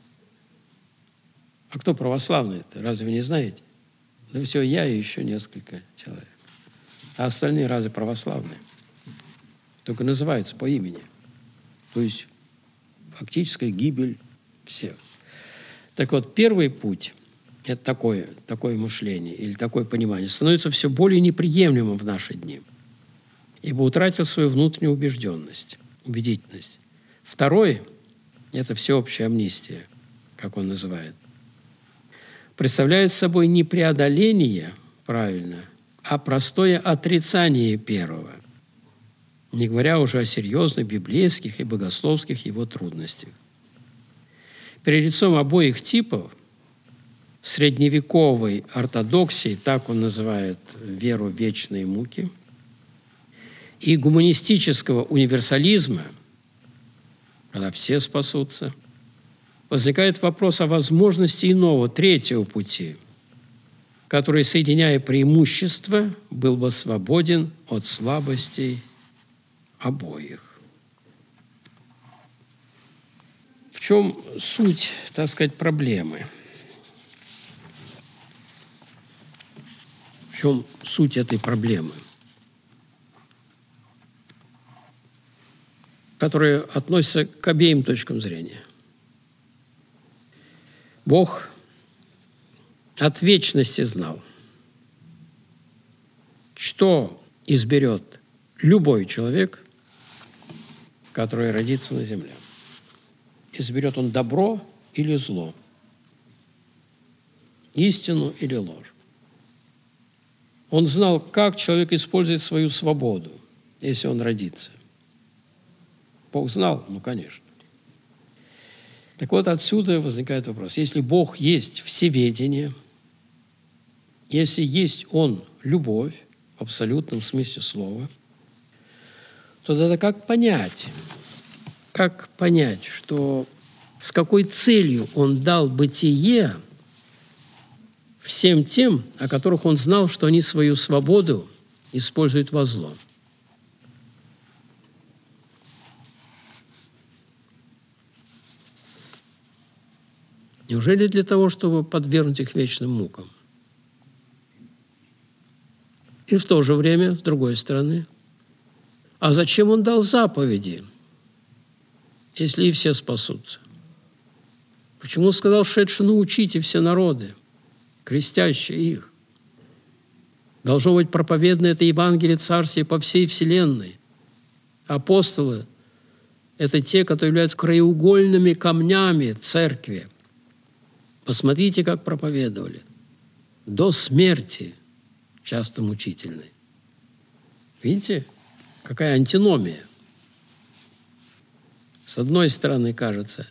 Speaker 1: А кто православные-то? Разве вы не знаете? Да все, я и еще несколько человек. А остальные разве православные? Только называются по имени. То есть фактическая гибель всех. Так вот, первый путь – это такое мышление или такое понимание становится все более неприемлемым в наши дни, ибо утратил свою внутреннюю убедительность. Второе – это всеобщая амнистия, как он называет. представляют собой не преодоление, правильно, а простое отрицание первого, не говоря уже о серьезных библейских и богословских его трудностях. Перед лицом обоих типов средневековой ортодоксии, так он называет веру в вечные муки, и гуманистического универсализма, когда все спасутся, возникает вопрос о возможности иного, третьего пути, который, соединяя преимущества, был бы свободен от слабостей обоих. В чем суть, так сказать, проблемы? В чем суть этой проблемы, которая относится к обеим точкам зрения? Бог от вечности знал, что изберет любой человек, который родится на земле. Изберет он добро или зло, истину или ложь. Он знал, как человек использует свою свободу, если он родится. Бог знал? Ну, конечно. Так вот, отсюда возникает вопрос. Если Бог есть всеведение, если есть Он любовь в абсолютном смысле слова, то тогда как понять, что с какой целью Он дал бытие всем тем, о которых Он знал, что они свою свободу используют во зло? Неужели для того, чтобы подвергнуть их вечным мукам? И в то же время, с другой стороны, а зачем Он дал заповеди, если и все спасутся? Почему сказал, шедши научите все народы, крестящие их? Должно быть проповедано это Евангелие Царствия по всей вселенной. Апостолы – это те, которые являются краеугольными камнями церкви. Посмотрите, как проповедовали. До смерти, часто мучительной. Видите, какая антиномия. С одной стороны, кажется,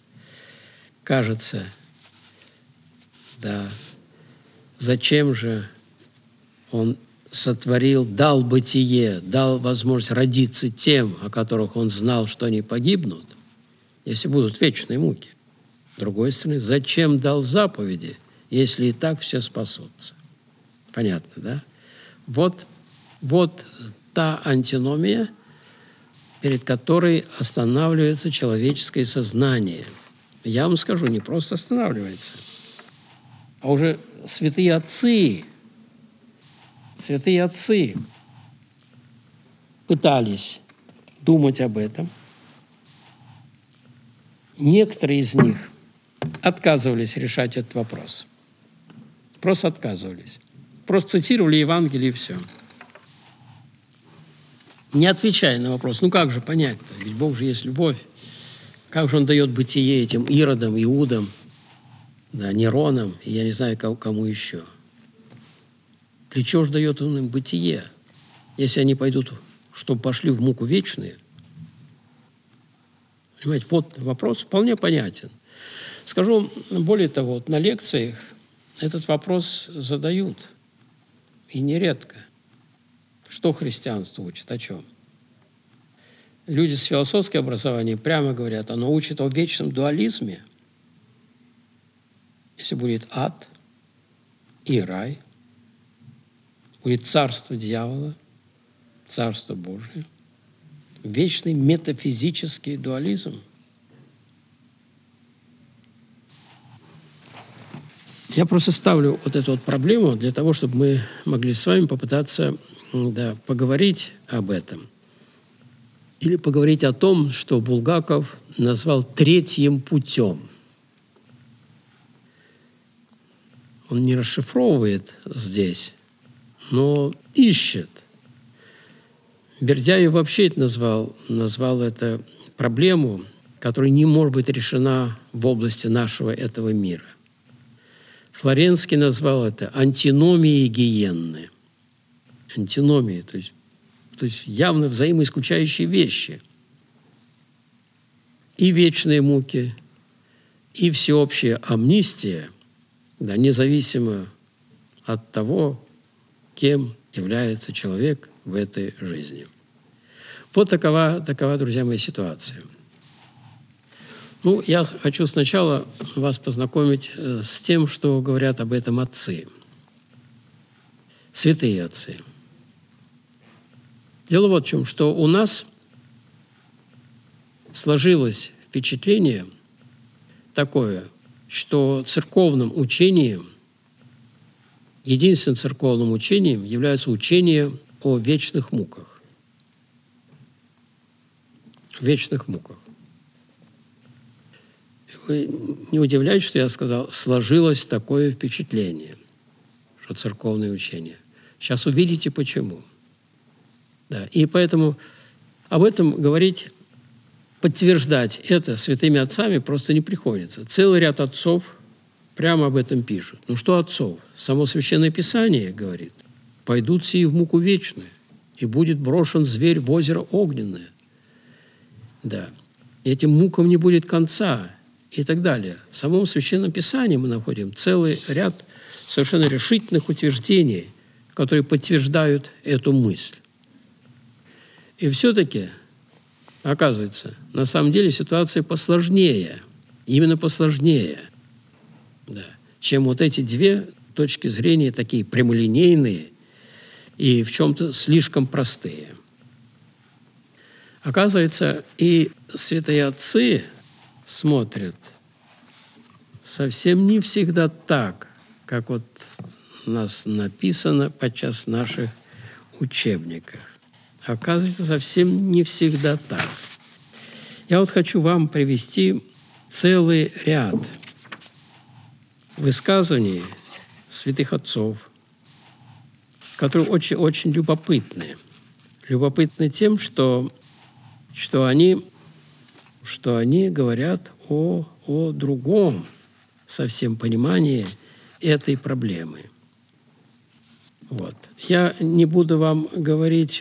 Speaker 1: да, зачем же Он сотворил, дал бытие, дал возможность родиться тем, о которых Он знал, что они погибнут, если будут вечные муки. С другой стороны, зачем дал заповеди, если и так все спасутся? Понятно, да? Вот та антиномия, перед которой останавливается человеческое сознание. Я вам скажу, не просто останавливается, а уже святые отцы пытались думать об этом. Некоторые из них отказывались решать этот вопрос. Просто отказывались. Просто цитировали Евангелие и все. Не отвечая на вопрос, ну как же понять-то? Ведь Бог же есть любовь. Как же Он дает бытие этим Иродам, Иудам, да, Неронам, и я не знаю, кому еще. Для чего же дает Он им бытие, если они пойдут, чтобы пошли в муку вечную? Понимаете, вот вопрос вполне понятен. Скажу более того, вот на лекциях этот вопрос задают, и нередко. Что христианство учит, о чем? Люди с философским образованием прямо говорят, оно учит о вечном дуализме. Если будет ад и рай, будет царство дьявола, царство Божие, вечный метафизический дуализм. Я просто ставлю вот эту вот проблему для того, чтобы мы могли с вами попытаться поговорить об этом. Или поговорить о том, что Булгаков назвал третьим путем. Он не расшифровывает здесь, но ищет. Бердяев вообще это назвал это проблему, которая не может быть решена в области нашего этого мира. Флоренский назвал это антиномией гиенны. Антиномии, то есть явно взаимоисключающие вещи. И вечные муки, и всеобщая амнистия, да, независимо от того, кем является человек в этой жизни. Вот такова, друзья мои, ситуация. Я хочу сначала вас познакомить с тем, что говорят об этом отцы, святые отцы. Дело вот в чем, что у нас сложилось впечатление такое, что церковным учением, единственным церковным учением является учение о вечных муках. Вечных муках. Вы не удивляйтесь, что я сказал, сложилось такое впечатление, что церковное учение. Сейчас увидите, почему. Да, и поэтому об этом говорить, подтверждать это святыми отцами просто не приходится. Целый ряд отцов прямо об этом пишут. Что отцов? Само Священное Писание говорит: «Пойдут сии в муку вечную, и будет брошен зверь в озеро огненное». Да, и этим мукам не будет конца, и так далее. В самом Священном Писании мы находим целый ряд совершенно решительных утверждений, которые подтверждают эту мысль. И все-таки, оказывается, на самом деле ситуация посложнее, именно посложнее, да, чем вот эти две точки зрения, такие прямолинейные и в чем-то слишком простые. Оказывается, и святые отцы смотрят совсем не всегда так, как вот у нас написано подчас в наших учебниках. Оказывается, совсем не всегда так. Я вот хочу вам привести целый ряд высказываний святых отцов, которые очень любопытны. Любопытны тем, что они говорят о другом совсем понимании этой проблемы. Вот. Я не буду вам говорить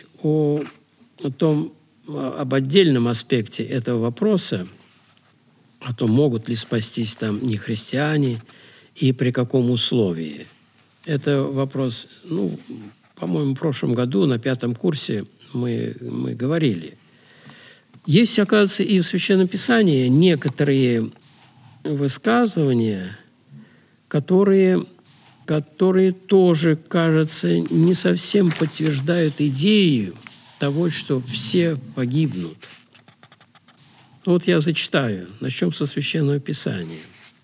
Speaker 1: об отдельном аспекте этого вопроса, о том, могут ли спастись там нехристиане и при каком условии. Это вопрос, по-моему, в прошлом году на 5 курсе мы говорили. Есть, оказывается, и в Священном Писании некоторые высказывания, которые тоже, кажется, не совсем подтверждают идею того, что все погибнут. Вот я зачитаю. Начнем со Священного Писания.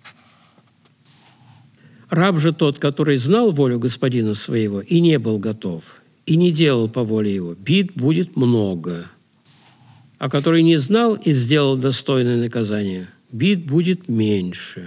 Speaker 1: «Раб же тот, который знал волю господина своего и не был готов, и не делал по воле его, бит будет много. А который не знал и сделал достойное наказание, бит будет меньше».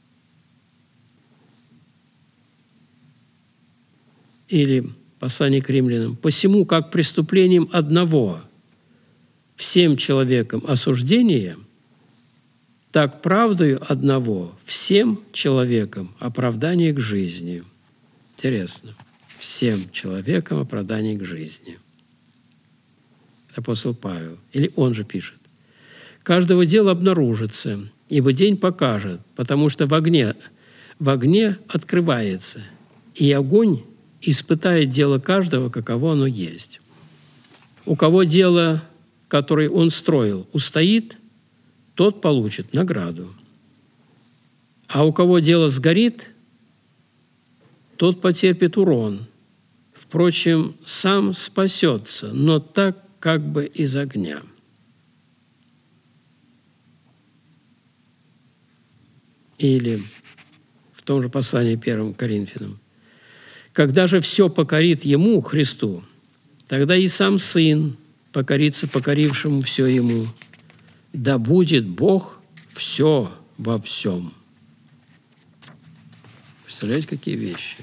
Speaker 1: Или послание к римлянам: «Посему, как преступлением одного всем человекам осуждение, так правдою одного всем человекам оправдание к жизни». Интересно. Всем человекам оправдание к жизни. Это апостол Павел. Или он же пишет: «Каждого дела обнаружится, ибо день покажет, потому что в огне открывается, и огонь испытает дело каждого, каково оно есть. У кого дело, которое он строил, устоит, тот получит награду. А у кого дело сгорит, тот потерпит урон. Впрочем, сам спасется, но так, как бы из огня». Или в том же послании 1 Коринфянам: «Когда же все покорит Ему, Христу, тогда и сам Сын покорится покорившему все Ему. Да будет Бог все во всем». Представляете, какие вещи?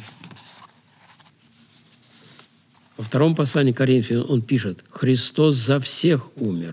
Speaker 1: Во 2 послании к Коринфянам он пишет: «Христос за всех умер».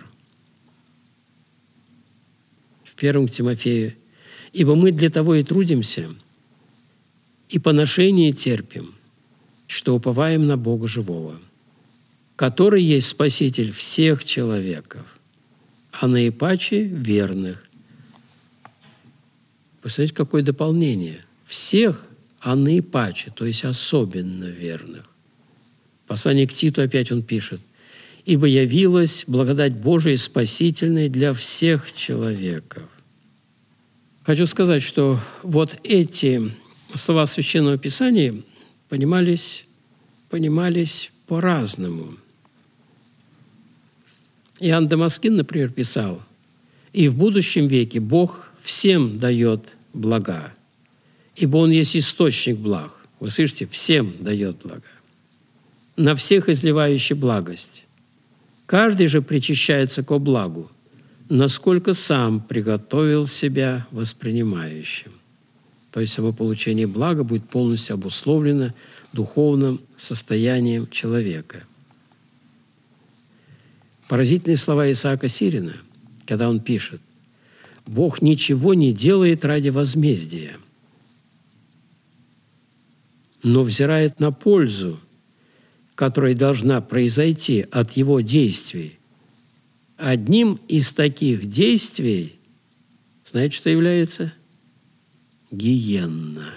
Speaker 1: В 1 к Тимофею: «Ибо мы для того и трудимся, и поношение терпим, что уповаем на Бога живого, который есть Спаситель всех человеков, а наипаче верных». Посмотрите, какое дополнение. Всех, а наипаче, то есть особенно верных. Послание к Титу опять он пишет: «Ибо явилась благодать Божия спасительная для всех человеков». Хочу сказать, что вот эти слова Священного Писания понимались по-разному. Иоанн Дамаскин, например, писал: «И в будущем веке Бог всем дает блага, ибо Он есть источник благ». Вы слышите? Всем дает блага. На всех изливающий благость. Каждый же причащается ко благу, насколько сам приготовил себя воспринимающим. То есть само получение блага будет полностью обусловлено духовным состоянием человека. Поразительные слова Исаака Сирина, когда он пишет: «Бог ничего не делает ради возмездия, но взирает на пользу, которая должна произойти от Его действий. Одним из таких действий, знаете, что является? Гиенна».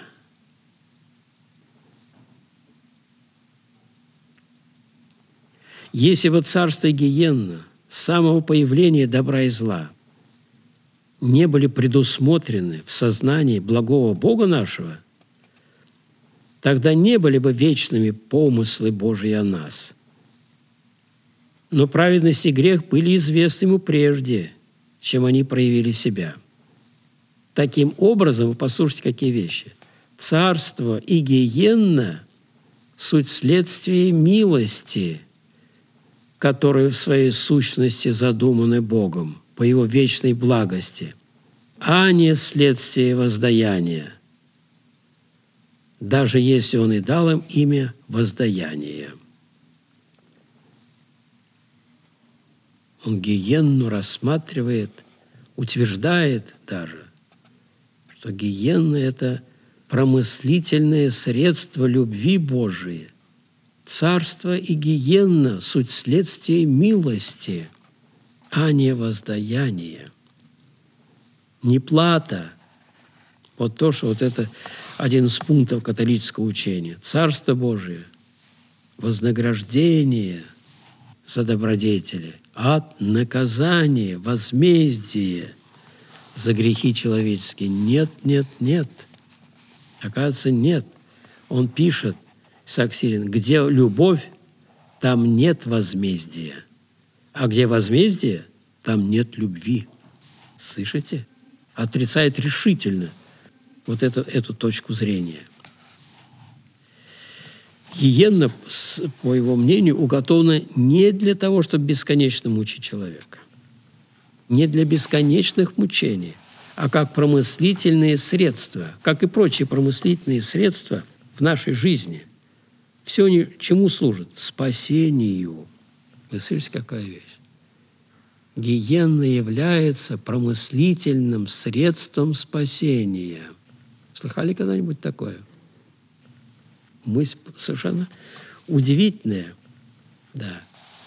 Speaker 1: Если бы царство и гиенна с самого появления добра и зла не были предусмотрены в сознании благого Бога нашего, тогда не были бы вечными помыслы Божьи о нас. Но праведность и грех были известны ему прежде, чем они проявили себя. Таким образом, вы послушайте, какие вещи. Царство и гиенна – суть следствия милости, которые в своей сущности задуманы Богом по Его вечной благости, а не следствие воздаяния, даже если Он и дал им имя воздаяния. Он гиенну рассматривает, утверждает даже, что гиенна – это промыслительное средство любви Божией. Царство и гиенна – суть следствия милости, а не воздаяния. Не плата. Вот то, что вот это один из пунктов католического учения. Царство Божие, вознаграждение за добродетели, ад, наказание, возмездие за грехи человеческие. Нет, нет, нет. Оказывается, нет. Он пишет, Исаак Сирин: где любовь, там нет возмездия. А где возмездие, там нет любви. Слышите? Отрицает решительно вот эту точку зрения. Гиенна, по его мнению, уготована не для того, чтобы бесконечно мучить человека, не для бесконечных мучений, а как промыслительные средства, как и прочие промыслительные средства в нашей жизни. Все они чему служат? Спасению. Вы слышите, какая вещь? Гиенна является промыслительным средством спасения. Слыхали когда-нибудь такое? Мысль совершенно удивительная. Да.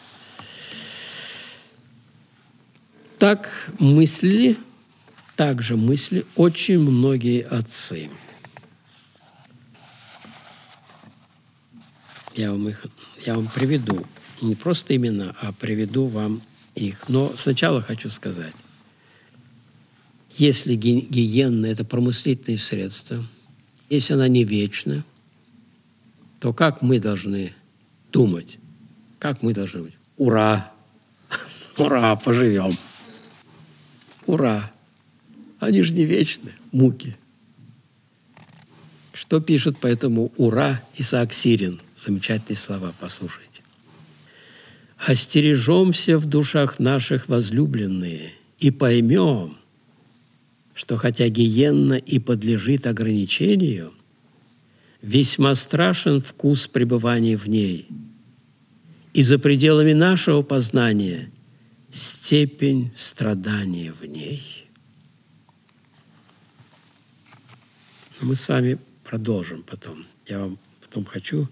Speaker 1: Так же мысли очень многие отцы. Я вам приведу не просто имена, а приведу вам их. Но сначала хочу сказать, если гиенна – это промыслительное средство, если она не вечна, то как мы должны думать? Как мы должны быть? Ура! Ура! Поживем! Ура! Они же не вечны, муки. Что пишет по этому «Ура» Исаак Сирин? Замечательные слова, послушайте. «Остережемся в душах наших, возлюбленные, и поймем, что хотя гиенна и подлежит ограничению, весьма страшен вкус пребывания в ней, и за пределами нашего познания степень страдания в ней». Мы с вами продолжим потом. Я вам потом хочу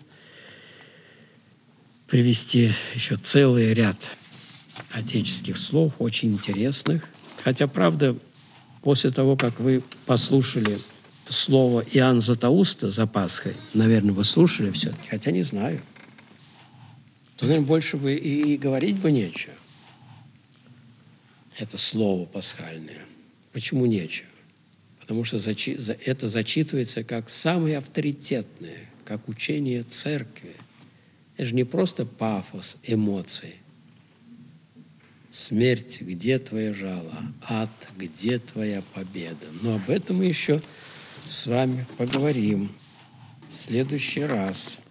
Speaker 1: привести еще целый ряд отеческих слов, очень интересных. Хотя, правда, после того, как вы послушали слово Иоанн Златоуста за Пасхой, наверное, вы слушали все-таки, хотя не знаю, то, наверное, больше бы и говорить бы нечего. Это слово пасхальное. Почему нечего? Потому что это зачитывается как самое авторитетное, как учение церкви. Это же не просто пафос эмоций. Смерть, где твоя жало? Ад, где твоя победа? Но об этом мы еще с вами поговорим в следующий раз.